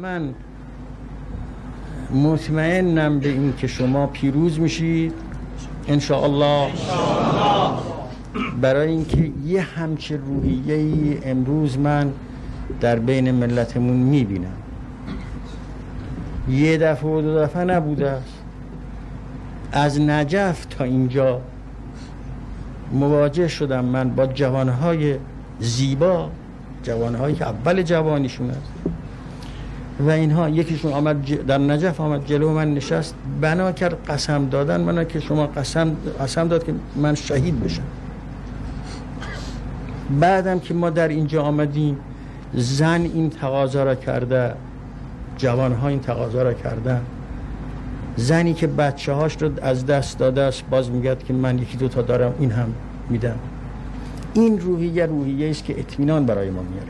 من مطمئنم به این که شما پیروز میشید انشاءالله، برای اینکه یه همچه روحیه‌ای امروز من در بین ملتمون میبینم. یه دفعه و دو دفعه نبوده است. از نجف تا اینجا مواجه شدم من با جوانهای زیبا، جوانهایی که اول جوانیشون است و اینها یکیشون آمد در نجف آمد جلو من نشست، بنا کرد قسم دادن من که شما قسم داد که من شهید بشم. بعدم که ما در اینجا آمدیم زن این تقاضا را کرده، جوانها این تقاضا را کردن. زنی که بچه هاش رو از دست داده است باز میگه که من یکی دو تا دارم این هم میدم. این روحیه است که اطمینان برای ما میاره.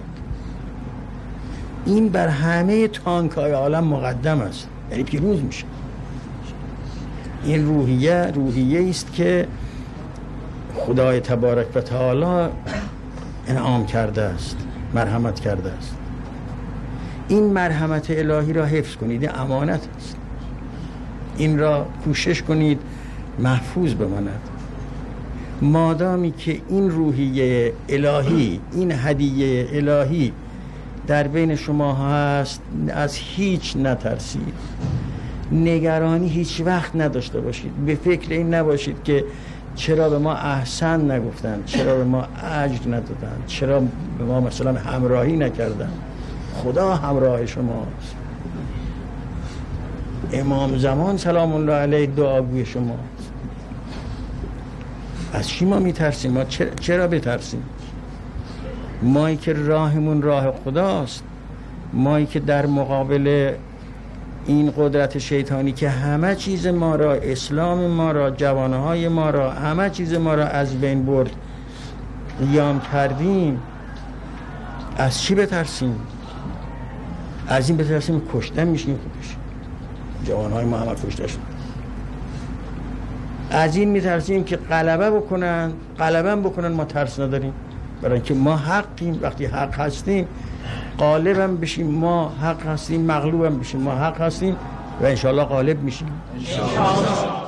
این بر همه تانک‌های عالم مقدم است، یعنی پیروز میشه. این روحیه است که خدای تبارک و تعالی انعام کرده است، مرحمت کرده است. این مرحمت الهی را حفظ کنید، امانت است. این را کوشش کنید محفوظ بماند. مادامی که این روحیه الهی، این هدیه الهی در بین شما هست، از هیچ نترسید، نگرانی هیچ وقت نداشته باشید، به فکر این نباشید که چرا به ما احسن نگفتن، چرا به ما اجر ندادن، چرا به ما مثلا همراهی نکردن. خدا همراه شماست. امام زمان سلام الله علیه دعاگوی شماست. از چی ما میترسیم؟ ما چرا بترسیم؟ مایی که راهمون راه خداست، مایی که در مقابل این قدرت شیطانی که همه چیز ما را، اسلام ما را، جوانهای ما را، همه چیز ما را از بین برد، قیام کردیم، از چی بترسیم؟ از این بترسیم کشتن میشیم. خودش جوانهای ما همه کشته شدن. از این میترسیم که غلبه بکنن ما ترس نداریم، برای اینکه ما حقیم. وقتی حق هستیم غالبم بشیم، ما حق هستیم، مغلوبم بشیم، ما حق هستیم و انشاءالله غالب میشیم.